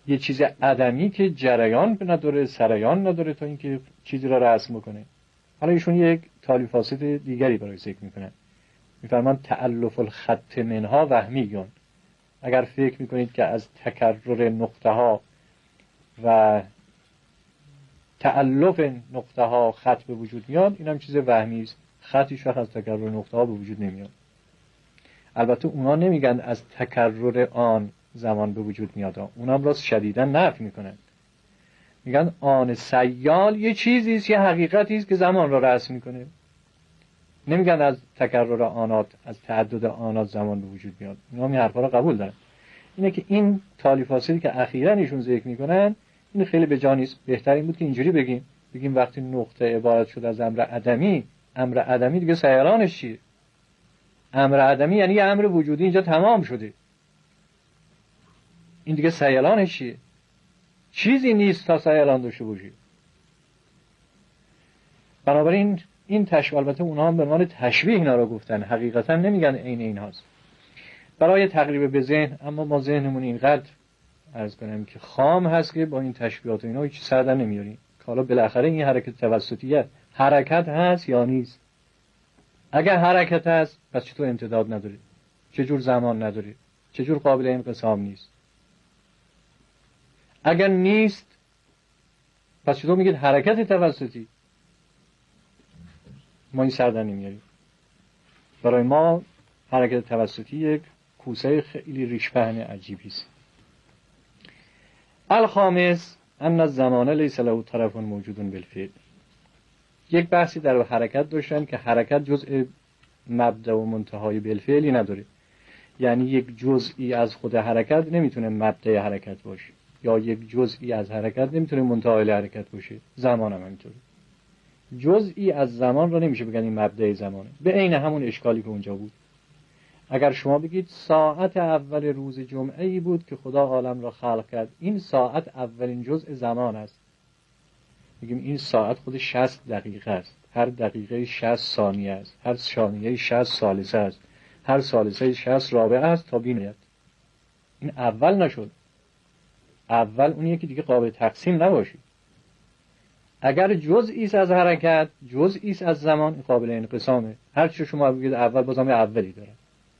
یه چیز عدمی که جریان نداره، سریان نداره تا اینکه چیزی را رسم بکنه. حالا ایشون یک تالیفاست دیگری برای ذکر میکنن، میفرمان تألف الخط منها وهمیون. اگر فکر میکنید که از تکرر نقطه ها و تألف نقطه ها خط به وجود میاد، این هم چیز وهمی است. خط هیچ وقت از تکرر نقطه ها به وجود نمیاد. البته اونا نمیگن از تکرر آن زمان به وجود میاد، اونم راست شدیداً نفی میکنن. میگن آن سیال یه چیزی است، یه حقیقتی است که زمان را رسم میکنه. نمیگن از تکرر آنات، از تعدد آنات زمان به وجود میاد. اونا این حرفا را قبول دارن. اینه که این تالیفاصلی که اخیراً ایشون ذکر میکنن این خیلی به جا نیست. بهتر این بود که اینجوری بگیم وقتی نقطه عبارت شد از امر عدمی، امر عدمی دیگه سیالانش چیه؟ امر عدمی یعنی یه امر وجودی اینجا تمام شده. این دیگه سیالانش چیه؟ چیزی نیست تا سیالان داشته باشه. بنابراین این تشبیه، البته اونها هم به عنوان تشبیه اینا رو گفتن، حقیقتا نمیگن عین این هاست، برای تقریب به ذهن. اما ما ذهنمون اینقدر عرض کنم که خام هست که با این تشبیهات و اینا هیچ سر در نمیاریم. که حالا بالاخره این حرکت توسطیه حرکت هست یا نیست؟ اگر حرکت هست پس چطور امتداد نداره؟ چجور زمان نداره؟ چجور قابل انقسام نیست؟ اگر نیست پس چطور میگید حرکت توسطی؟ ما این سر در نمیاریم. برای ما حرکت توسطی یک کوسه خیلی ریش پهن عجیبی است. الخامس ان الزمان لیس له طرف موجود بالفعل. یک بحثی در حرکت داشتن که حرکت جزء مبدا و منتهای بالفعلی نداره. یعنی یک جزئی از خود حرکت نمیتونه مبدأ حرکت باشه، یا یک جزئی از حرکت نمیتونه منتهای حرکت باشه. زمان هم همینطوره. جزئی از زمان رو نمیشه بگن این مبدأ زمانه. به عین همون اشکالی که اونجا بود. اگر شما بگید ساعت اول روز جمعه ای بود که خدا عالم را خلق کرد، این ساعت اولین جزء زمان است. میگیم این ساعت خود 60 دقیقه است. هر دقیقه 60 ثانیه است. هر ثانیه 60 ثالثه است. هر ثالثه 60 رابعه است تا بینید. این اول نشد. اول اونیه که دیگه قابل تقسیم نباشه. اگر جزئی است از حرکت، جزئی است از زمان، قابل انقسامه. هر چی شما بگید اول، بازم اولی داره.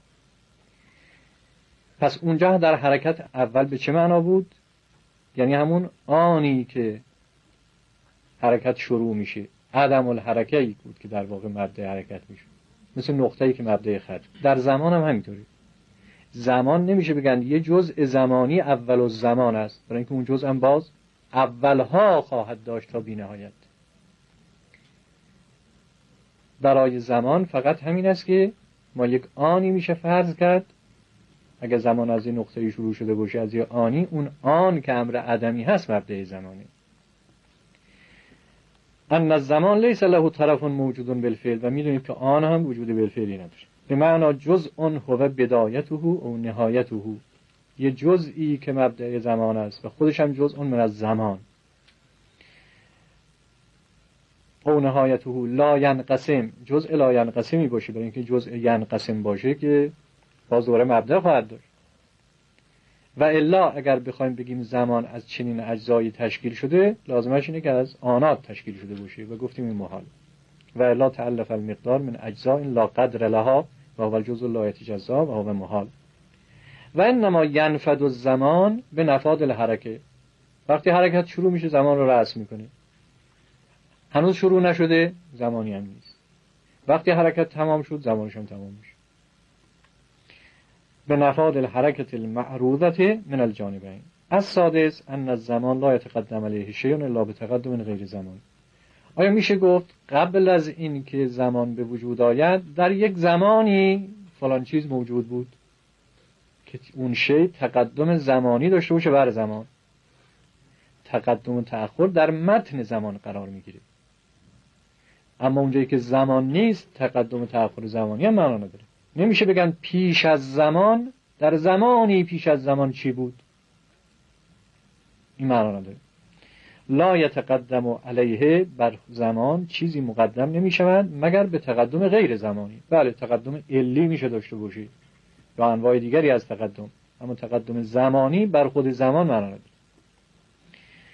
پس اونجا در حرکت اول به چه معنا بود؟ یعنی همون آنی که حرکت شروع میشه. عدم الحرکه‌ای بود که در واقع مبدأ حرکت میشه. مثل نقطه‌ای که مبدأ خط. در زمان هم همینطوری. زمان نمیشه بگن یه جزء زمانی اول الزمان است، برای اینکه اون جزء هم باز اولها خواهد داشت تا بی‌نهایت. برای زمان فقط همین است که ما یک آنی میشه فرض کرد. اگر زمان از این نقطه‌ای شروع شده باشه، از یه آنی، اون آن که امر عدمی هست مبدأ زمانی. ان الزمان لیس له طرف موجود بالفعل. و میدونید که آن هم وجود بالفعلی نداره. به معنی جزء هو بدایته او نهایته. یه جزئی که مبدأ زمان است و خودش هم جزء من از زمان. او نهایته لا ینقسم. جزء لا ینقسمی باشه، برای اینکه جزء ینقسم باشه که باز دوباره مبدأ خواهد داشت. و الا اگر بخوایم بگیم زمان از چنین اجزایی تشکیل شده، لازمش اینه که از آنات تشکیل شده باشه و گفتیم این محال. و الا تألف المقدار من اجزاء لا قدر لها و هو الجزء لا يتجزا و هو محال. و انما ينفد الزمان به نفاذ الحرکه. وقتی حرکت شروع میشه زمان رو رسم میکنه. هنوز شروع نشده زمانی هم نیست. وقتی حرکت تمام شد زمانش هم تمام میشه. به نفاذ الحرکت المعروضه من الجانبین. السادس ان الزمان لا يتقدم علیه شیء الا بتقدم غیر زمان. آیا میشه گفت قبل از این که زمان به وجود آید در یک زمانی فلان چیز موجود بود که اون شی تقدم زمانی داشته باشه بر زمان؟ تقدم و تأخر در متن زمان قرار میگیره. اما اونجایی که زمان نیست تقدم و تأخر زمانی هم معنا نداره. نمیشه بگن پیش از زمان در زمانی پیش از زمان چی بود. این معنا نداره. لا یتقدم علیه بر زمان چیزی مقدم نمیشود مگر به تقدم غیر زمانی. بله تقدم علی میشه داشته باشه یا انواع دیگری از تقدم، اما تقدم زمانی بر خود زمان معنا نداره.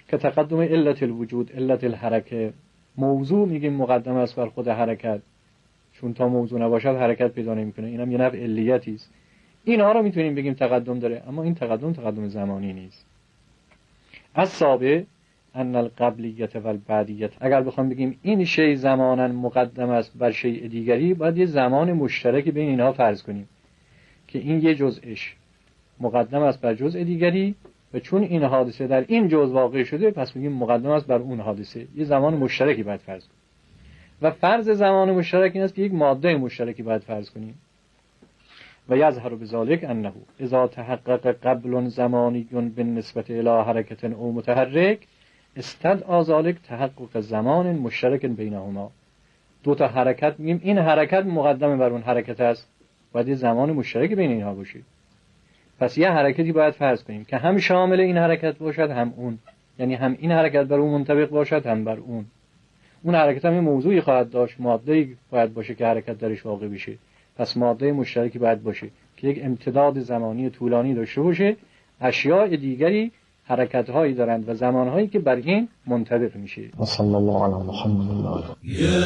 که تقدم علت الوجود، علت الحرکه، موضوع میگیم مقدم است بر خود حرکت، چون تا موضوع نباشد حرکت پیدا نمیکنه، اینم یه نوع علیتی است. اینها رو میتونیم بگیم تقدم داره، اما این تقدم زمانی نیست. از سابع ان القبلیت و البعدیت، اگر بخوام بگیم این شی زمانا مقدم است بر شیء دیگری، باید یه زمان مشترکی بین اینها فرض کنیم که این یه جزءش مقدم است بر جزء دیگری و چون این حادثه در این جزء واقع شده پس میگیم مقدم است بر اون حادثه. یه زمان مشترکی باید فرض کنیم و فرض زمان مشترک این است که یک ماده مشترکی باید فرض کنیم. و یظهر بذلک انه اذا تحقق قبل زمانی بالنسبه الی حرکت او متحرک استدعا ذلک تحقق زمان مشترک بینهما. دو تا حرکت میگیم این حرکت مقدم بر اون حرکت است، باید زمان مشترک بین اینها باشه. پس یه حرکتی باید فرض کنیم که هم شامل این حرکت باشد هم اون، یعنی هم این حرکت بر اون منطبق باشد هم بر اون. اون حرکت هم یه موضوعی خواهد داشت، ماده‌ای باید باشه که حرکت درش واقع بشه. پس ماده مشترکی باید باشه که یک امتداد زمانی طولانی داشته باشه. اشیاء دیگری حرکت‌هایی دارند و زمان‌هایی که بر این منطبق میشه. صلی الله علی محمد. یا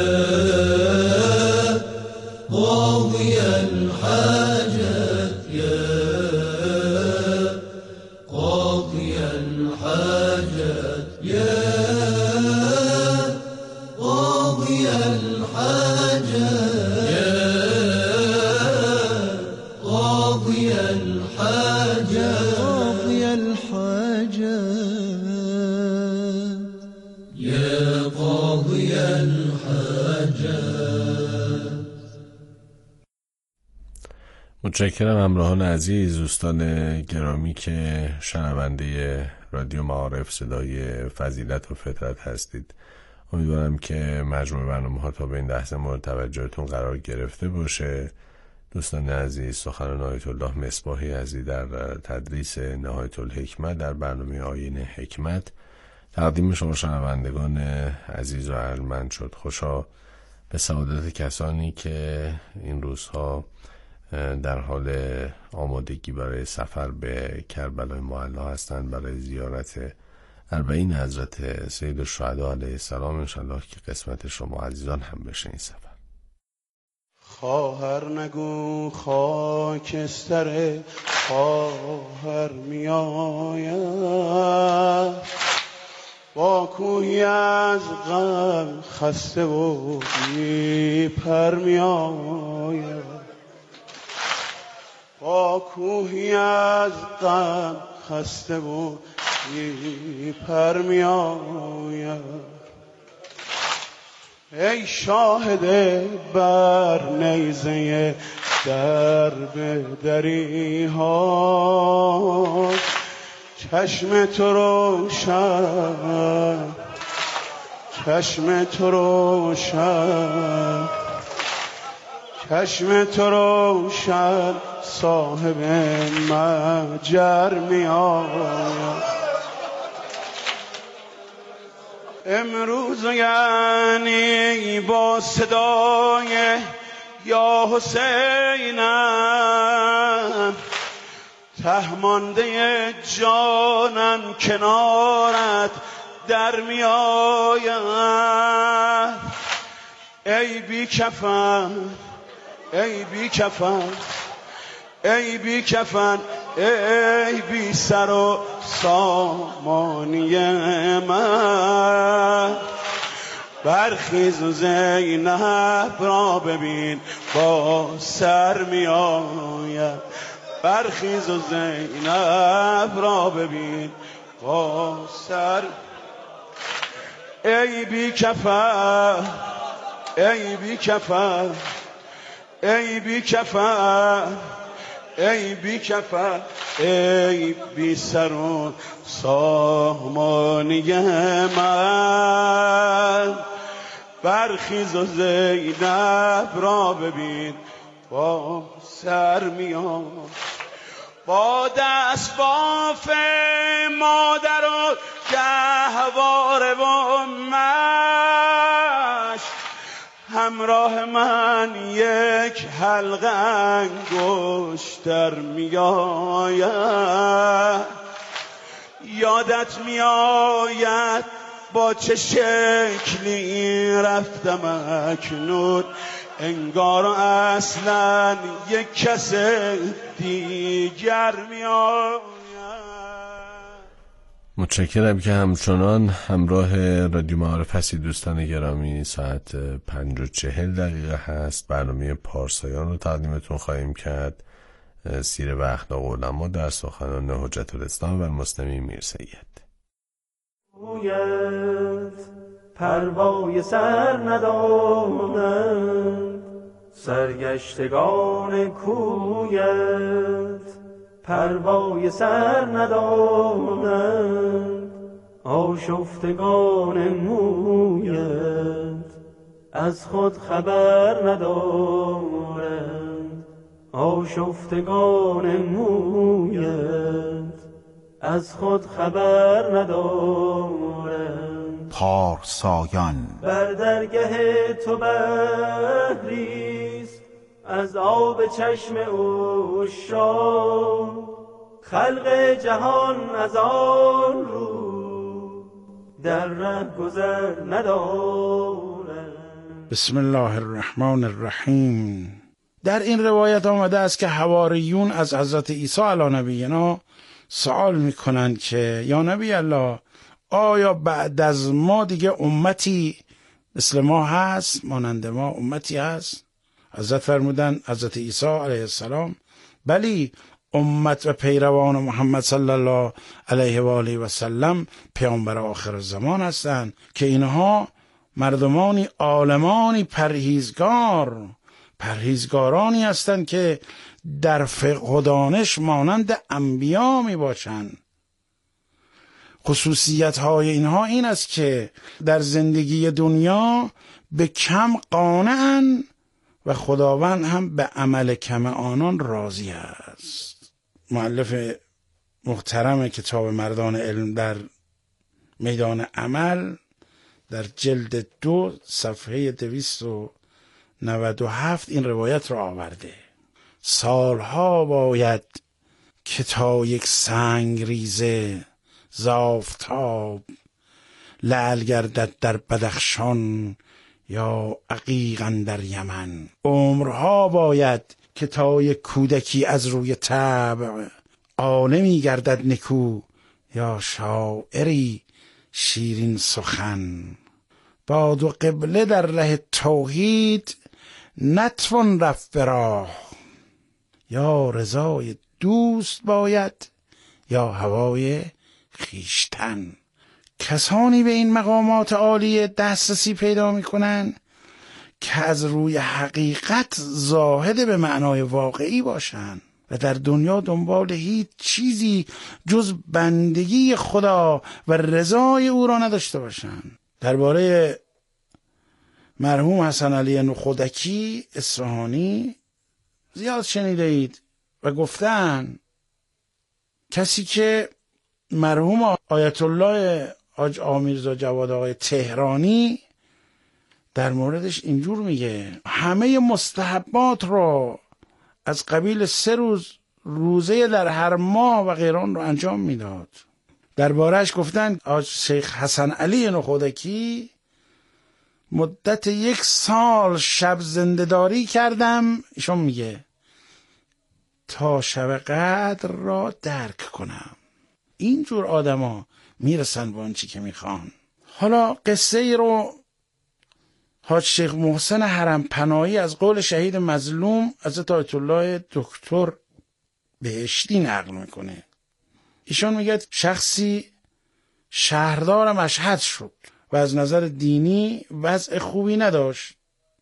قاضی الحاجت، یا قاضی الحاجت، یا قاضی الحاجت، یا قاضی الحاجت، قاضی الحاجت، یا قاضی الحاجت. متشکرم همراهان عزیز، دوستان گرامی که شنونده رادیو معارف صدای فضیلت و فطرت هستید. امیدوارم که مجموع برنامه‌ها تا به این لحظه مورد توجهتون قرار گرفته باشه. دوستان عزیز، سخن آیت الله مصباحی عزیز در تدریس نهایت الحکمت در برنامه آیین حکمت تقدیم شما شنوندگان عزیز و ارجمند شد. خوشا به سعادت کسانی که این روزها در حال آمادگی برای سفر به کربلای معلا هستند برای زیارت اربعین حضرت سید الشهدا علیه السلام. انشالله که قسمت شما عزیزان هم بشه این سفر. خواهر نگو خاکستر خواهر می آید، با کوهی از غم خسته و بی پر می آید، با کوهی از غم خسته و بی پر می آید. ای شاهد بر نیزه درب دری ها، چشم تو روشن، چشم تو روشن، چشم تو روشن، صاحب مجر می آید. امروز یعنی با صدای یا حسینم، ته مانده جانم کنارت در می آید. ای بی کفن، ای بی کفن، ای بی کفن، ای بی سر و سامانی من، برخیز و زینب را ببین با سر می آید. برخیز و زینب را ببین با سر. ای بی کفن، ای بی کفن، ای بی کفن، ای بی کفن، ای بی سر و سامانی من، برخیز و زینب را ببین با سر میان. با دست باف مادر و گهواره و مش، همراه من یک حلقه انگشتر می آید. یادت میآید با چه شکلی رفتم اکنون، انگار اصلا یک کس دیگر میآید. متشکرم که همچنان همراه رادیو معارف هستید دوستان گرامی. ساعت 5:40 هست. برنامه پارسایان رو تقدیمتون خواهیم کرد. سیر و اخلاق علما در سخنان حجت الاسلام و المسلمین میر سید. پروای سر ندانند سرگشتگان کویت، پروای سر ندانند آشفتگان مویت، از خود خبر ندارند آشفتگان مویت، از خود خبر ندارند. پارسایان بر درگه تو بحریست از آب چشم عشاق، خلق جهان از آن رو در ره گذر ندارند. بسم الله الرحمن الرحیم. در این روایت آمده است که حواریون از حضرت عیسی علی نبینا سوال میکنند که یا نبی الله، آیا بعد از ما دیگه امتی مثل ما هست، مانند ما امتی هست؟ حضرت فرمودند، حضرت عیسی علیه السلام، بلی، امت و پیروان محمد صلی الله علیه و آله و سلم پیامبر آخر الزمان هستند که اینها مردمانی عالمانی پرهیزگارانی هستند که در فقه و دانش مانند انبیا می باشند. خصوصیت های اینها این است که در زندگی دنیا به کم قانعن و خداوند هم به عمل کم آنان راضی است. مؤلف محترم کتاب مردان علم در میدان عمل در جلد 2 صفحه 297 این روایت را آورده. سالها باید که تا یک سنگ ریزه زافتاب لعل گردد در بدخشان یا عقیق اندر یمن. عمرها باید که تا یک کودکی از روی طبع عالمی گردد نکو یا شاعری شیرین سخن. با دو قبله در ره توحید نتوان رفت به راه، یا رضای دوست باید یا هوای خیشتن. کسانی به این مقامات عالی دسترسی پیدا میکنن که از روی حقیقت زاهد به معنای واقعی باشن و در دنیا دنبال هیچ چیزی جز بندگی خدا و رضای او را نداشته باشن. درباره مرحوم حسن علی نخودکی اصفهانی زیاد شنیده اید و گفتن کسی که مرحوم آیت الله حاج آمیرزا جواد آقای تهرانی در موردش اینجور میگه، همه مستحبات رو از قبیل 3 روز روزه در هر ماه و غیران رو انجام میداد. دربارهش گفتن آج شیخ حسن علی نخودکی مدت 1 سال شب زنده‌داری کردم، ایشون میگه، تا شب قدر را درک کنم. اینجور آدما میرسن به آنچه که میخوان. حالا قصه ای رو حاج شیخ محسن حرم پناهی از قول شهید مظلوم حضرت آیت الله دکتر بهشتی نقل میکنه. ایشون میگه شخصی شهردار مشهد شد و از نظر دینی وضع خوبی نداشت،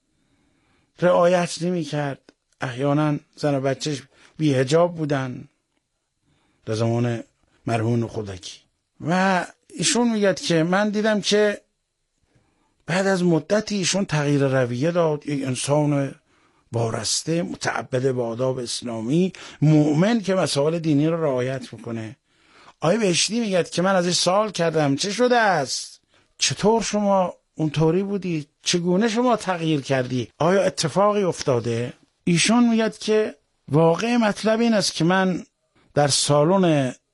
رعایت نمی کرد، احیانا زن و بچهش بی حجاب بودن در زمان مرحوم نخودکی. و ایشون میگه که من دیدم که بعد از مدتی ایشون تغییر رویه داد، یک انسان وارسته متعبد به آداب اسلامی، مؤمن که مسائل دینی رو رعایت میکنه. آقای بهشتی میگه که من ازش سوال کردم چه شده است؟ چطور شما اونطوری بودی؟ چگونه شما تغییر کردی؟ آیا اتفاقی افتاده؟ ایشون میگه که واقع مطلب این است که من در سالن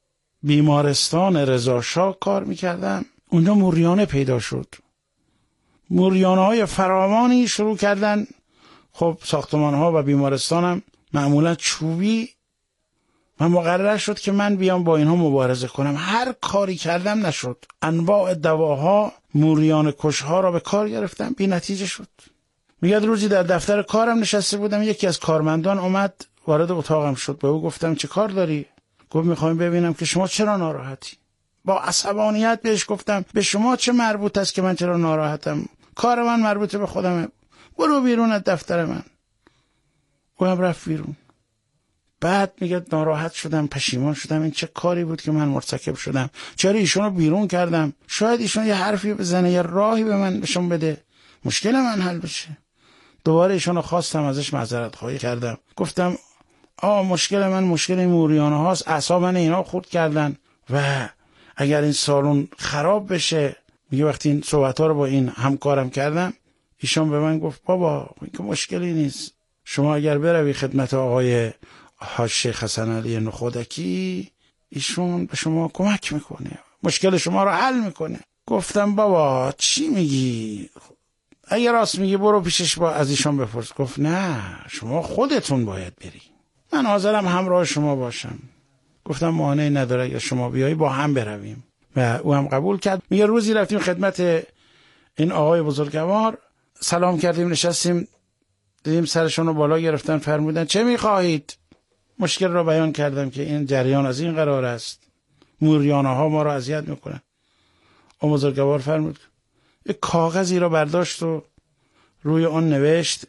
بیمارستان رضا شاه کار میکردم. اونجا موریانه پیدا شد. موریانه های فراوانی شروع کردن. خب ساختمان ها و بیمارستان هم معمولا چوبی و مقرر شد که من بیام با اینها مبارزه کنم. هر کاری کردم نشد. انواع دواها موریانه کشها را به کار گرفتم، بی نتیجه شد. میگه روزی در دفتر کارم نشسته بودم، یکی از کارمندان اومد وارد اتاقم شد. به او گفتم چه کار داری؟ گفت میخوایم ببینم که شما چرا ناراحتی. با عصبانیت بهش گفتم به شما چه مربوط است که من چرا ناراحتم؟ کار من مربوط به خودمه. برو بیرون از دفتر من. اونم رفت بیرون. بعد میگه ناراحت شدم، پشیمان شدم. این چه کاری بود که من مرتکب شدم؟ چرا ایشونو بیرون کردم؟ شاید ایشون یه حرفی بزنه، یه راهی به من نشون بده، مشکل من حل بشه. دوباره ایشونو خواستم ازش معذرت خواهی کردم. گفتم مشکل من مشکل این موریانه هاست، اعصاب من اینا خورد کردن و اگر این سالن خراب بشه. میگه وقتی این صحبت ها رو با این همکارم کردم، ایشون به من گفت بابا این که مشکلی نیست، شما اگر بروی خدمت آقای حاج شیخ حسن علی نخودکی، ایشون به شما کمک میکنه، مشکل شما رو حل میکنه. گفتم بابا چی میگی؟ اگر راست میگی برو پیشش با از ایشون بپرس. گفت نه شما خودتون باید بری، من حاضرم همراه شما باشم. گفتم مانعی نداره اگر شما بیایی با هم برویم و او هم قبول کرد. میگه روزی رفتیم خدمت این آقای بزرگوار، سلام کردیم، نشستیم، دیدیم سرشون رو بالا گرفتن، فرمودن چه میخواهید؟ مشکل را بیان کردم که این جریان از این قرار است، موریانه ها ما را اذیت میکنن. اون بزرگوار فرمود یک کاغذی را برداشت و روی آن نوشت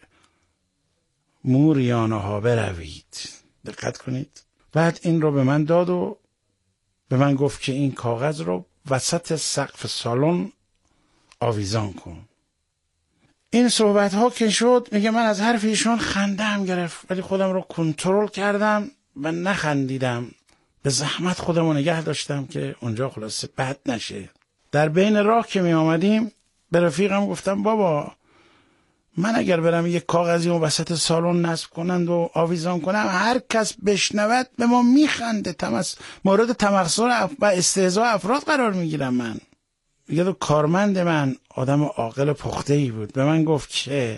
موریانه ها بروید. دقت کنید. بعد این رو به من داد و به من گفت که این کاغذ رو وسط سقف سالن آویزان کن. این صحبت ها که شد، میگه من از حرف ایشون خندم گرفت، ولی خودم رو کنترل کردم و نخندیدم. به زحمت خودم رو نگه داشتم که اونجا خلاصه بد نشه. در بین راه که می آمدیم به رفیقم گفتم بابا من اگر برم یک کاغذی رو وسط سالن نصب کنند و آویزان کنم، هر کس بشنود به ما میخنده، مورد تمسخر و استهزاء افراد قرار میگیرم. من میگه تو کارمند من آدم عاقل پخته‌ای بود، به من گفت که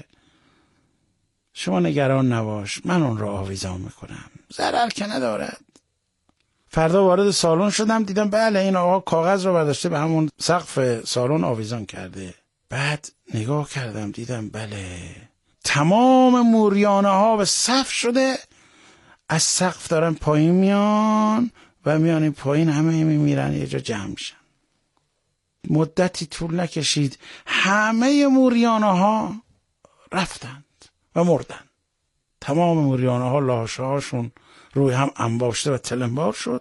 شما نگران نباش، من اون رو آویزان میکنم، ضرر که ندارد. فردا وارد سالن شدم، دیدم بله این آقا کاغذ رو برداشته به همون سقف سالن آویزان کرده. بعد نگاه کردم دیدم بله تمام موریانه ها به صف شده، از سقف دارن پایین میان و میان این پایین، همه میمیرن یه جا جمع میشن. مدتی طول نکشید همه موریانه ها رفتند و مردن. تمام موریانه ها لاشه هاشون روی هم انباشته و تلمبار شد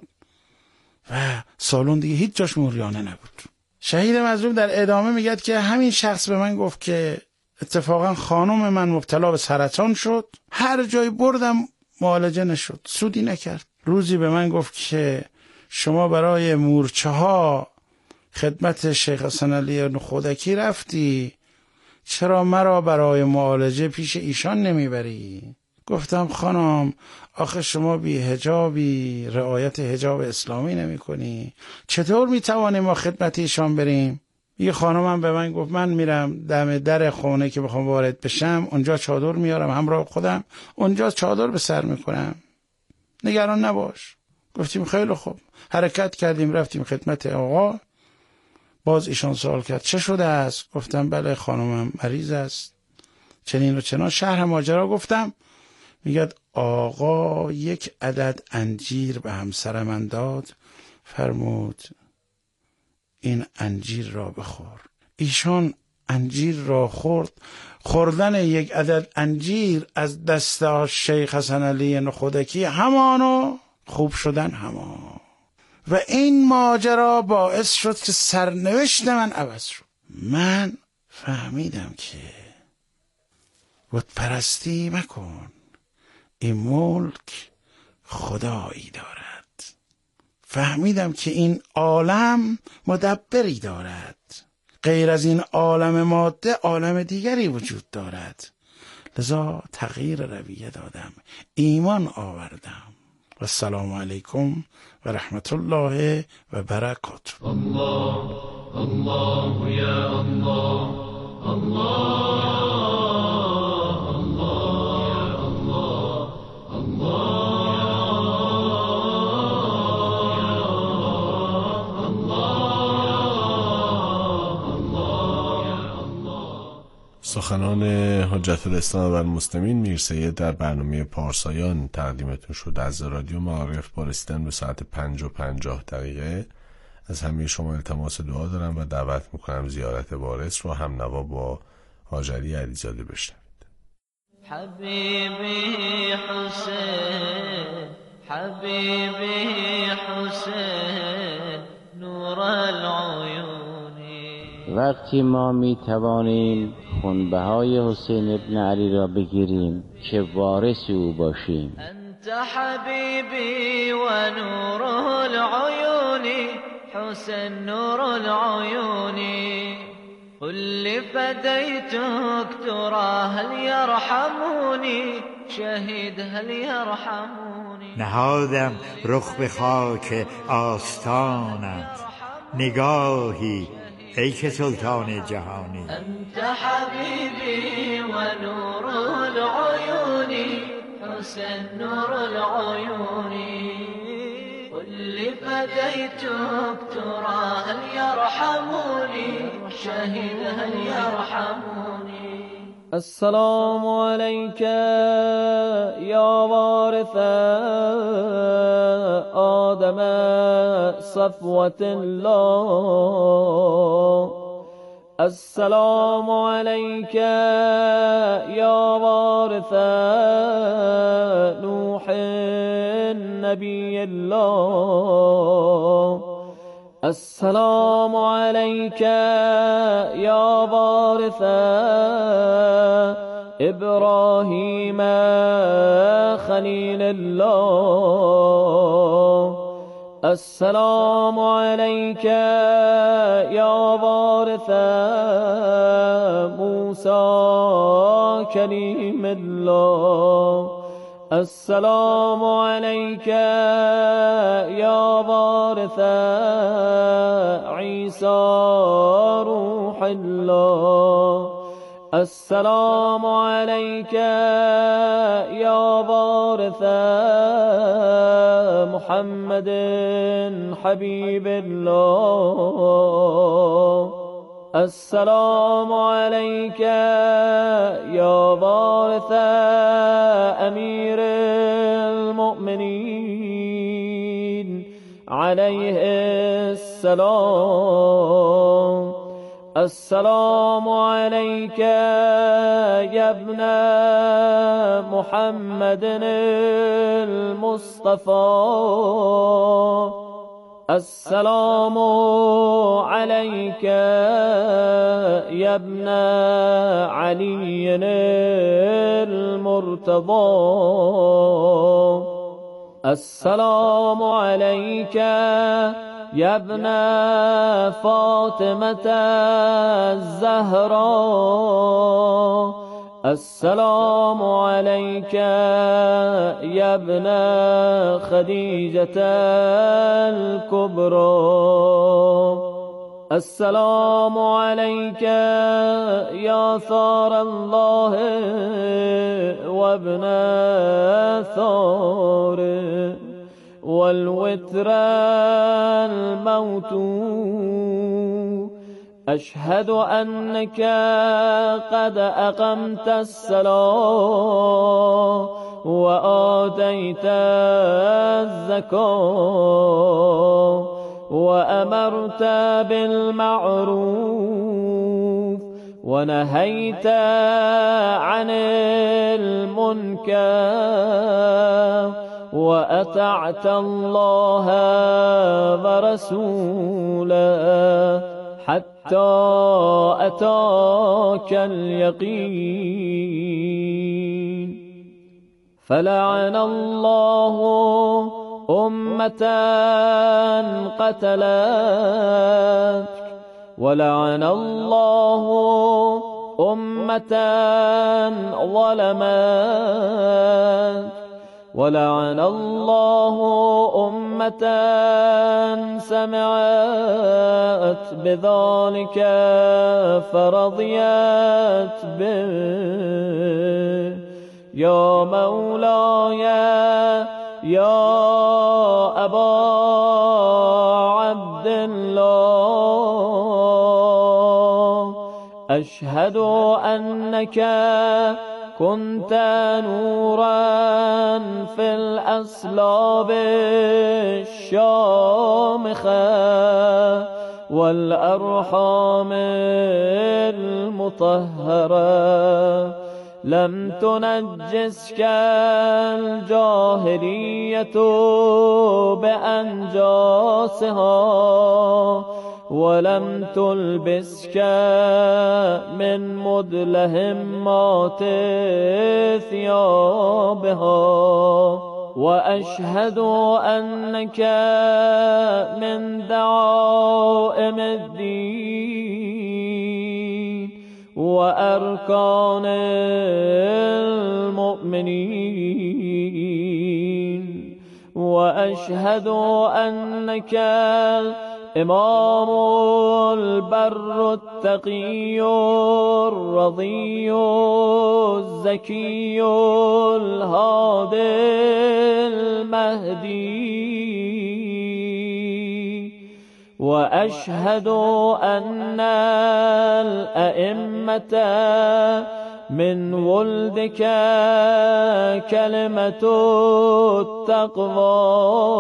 و سالن دیگه هیچ جاش موریانه نبود. شهید مظلوم در ادامه میگه که همین شخص به من گفت که اتفاقا خانم من مبتلا به سرطان شد، هر جای بردم معالجه نشد، سودی نکرد. روزی به من گفت که شما برای مورچه ها خدمت شیخ حسن علی نخودکی رفتی، چرا مرا برای معالجه پیش ایشان نمیبری؟ گفتم خانم آخه شما بی حجابی، رعایت حجاب اسلامی نمی کنی، چطور می توانیم ما خدمت ایشان بریم؟ یه خانمم به من گفت من میرم دم در خونه که بخوام وارد بشم، اونجا چادر میارم همراه خودم، اونجا چادر به سر میکنم، نگران نباش. گفتیم خیلی خوب. حرکت کردیم رفتیم خدمت آقا. باز ایشان سوال کرد چه شده است؟ گفتم بله خانمم مریض است، چنین و چنان شرح ماجرا گفتم. میگه آقا یک عدد انجیر به همسر من داد، فرمود این انجیر را بخور. ایشان انجیر را خورد. خوردن یک عدد انجیر از دست شیخ حسن علی نخودکی همانو خوب شدن همان. و این ماجرا باعث شد که سرنوشت من عوض شد. من فهمیدم که بت پرستی مکن، این ملک خدایی دارد. فهمیدم که این عالم مدبری دارد، غیر از این عالم ماده عالم دیگری وجود دارد. لذا تغییر رویه دادم، ایمان آوردم. و السلام علیکم و رحمت الله و برکاته. الله الله یا الله الله سخنان حجت الاسلام و المسلمین میر سید در برنامه پارسایان تقدیمتون شد از رادیو معارف. با رسیدن به ساعت 5:50 از همه شما التماس دعا دارم و دعوت میکنم زیارت وارث رو هم نوا با هاجری علیزاده بشنوید. حبیبی حسین حبیبی حسین نور العیونی. وقتی ما می توانیم خونبهای حسین ابن علی را بگیریم که وارث او باشیم. انت حبیبی و نور العیون حسین نور العیون. قل فدیتک ترى هل یرحمونی شهید هل یرحمونی. نهادم رخ به خاک آستانت نگاهی ای که سلطان جهانی. انت حبیبی و نور العیون حسین نور العیون. قل فدیتک ترى هل یرحمونی شهید هل یرحمونی. السلام علیک یا وارث آدم صفوة الله. السلام علیک یا وارث نوح نبی الله. السلام علیک یا وارث ابراهیم خلیل الله. السلام علیک یا وارث موسی کلیم الله. السلام علیک یا وارث عیسی روح الله. السلام علیک یا وارث محمد حبیب الله. السلام علیک یا وارث امیر المؤمنین علیه السلام. السلام علیک یا ابن محمد المصطفى. السلام علیک یا ابن علی المرتضى. السلام علیک یا ابن فاطمة الزهراء. السلام علیک یا ابن خدیجة الكبرى. السلام علیک یا ثار الله و ابن ثار والوتر الموت. أشهد أنك قد أقمت الصلاة وآتيت الزكاة وأمرت بالمعروف ونهيت عن المنكر وأطعت الله ورسوله حتى أتاك اليقين. فلعن الله أمة قتلتك ولعن الله أمة ظلمتك ولعن الله أمة سمعت بذلك فرضيت به يا مولاي يا أبا عبد الله أشهد أنك كنت نورا في الأصلاب الشامخة والأرحام المطهرة لم تنجسك الجاهلية بأنجاسها ولم تلبسك من مدلهمات ثيابها وأشهد أنك من دعائم الدين وأركان المؤمنين وأشهد أنك إمام البر التقي الرضي الزكي الهادي المهدي وأشهد أن الأئمة من ولدك كلمة التقوى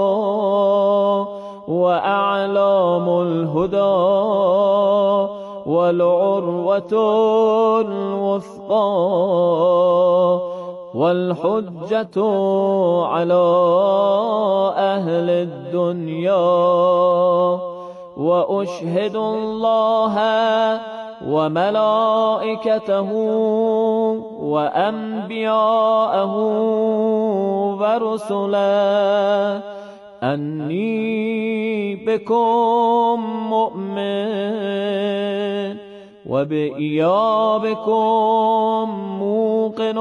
وأعلام الهدى والعروة الوثقى والحجة على أهل الدنيا وأشهد الله وملائكته وأنبياءه ورسله أني بكم مؤمن وبإيابكم موقن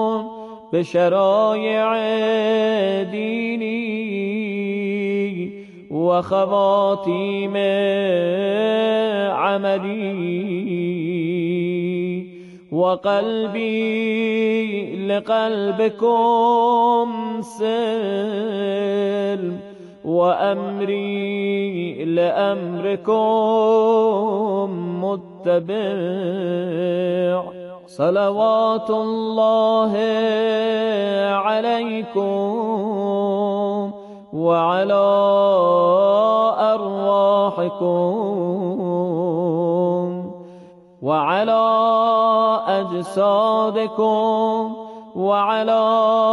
بشرائع ديني وخواتيم عملي وقلبي لقلبكم سلم وأمري لأمركم متبع صلوات الله عليكم وعلى أرواحكم وعلى أجسادكم وعلى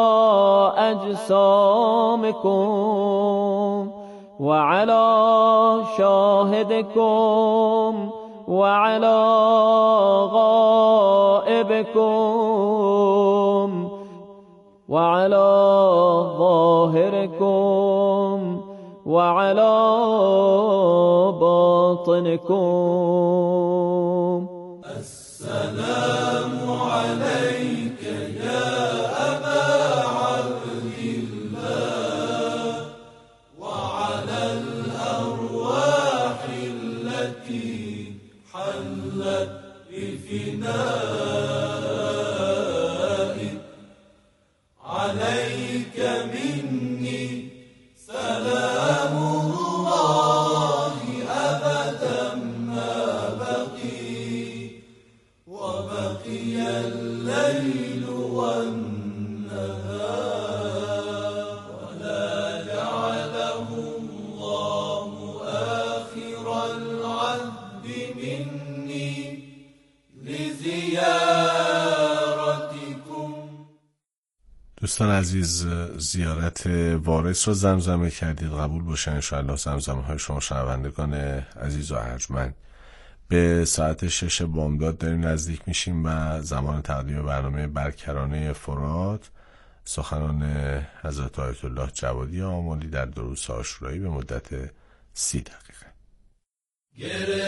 أجسامكم وعلى شاهدكم وعلى غائبكم وعلى ظاهركم وعلى باطنكم. السلام عليك يا أبا عبد الله وعلى الأرواح التي حلت بفنائك عليك مني سلام الله أبدا ما بقي وبقي الليل والنهار ولا جعله الله آخر العهد مني لزيارتكم. دوستان عزیز، زیارت وارث رو زمزمه کردید. قبول باشه انشاءالله زمزمه های شما شنوندگان عزیز و ارجمند. به ساعت 6 بامداد داریم نزدیک میشیم و زمان تقدیم برنامه برکرانه فرات، سخنان حضرت آیت الله جوادی آملی در دروس عاشورایی به مدت 30 دقیقه.